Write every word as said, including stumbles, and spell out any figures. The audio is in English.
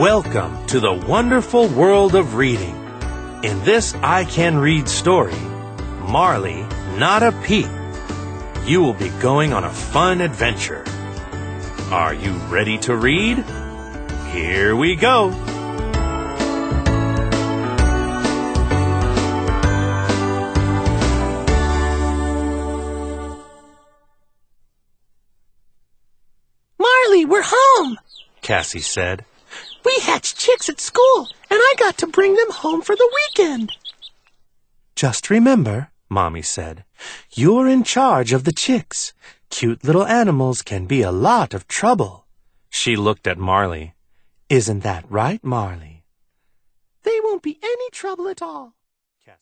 Welcome to the wonderful world of reading. In this I Can Read story, Marley, Not a Peep, you will be going on a fun adventure. Are you ready to read? Here we go. Marley, we're home, Cassie said. We hatched chicks at school, and I got to bring them home for the weekend. Just remember, Mommy said, you're in charge of the chicks. Cute little animals can be a lot of trouble. She looked at Marley. Isn't that right, Marley? They won't be any trouble at all.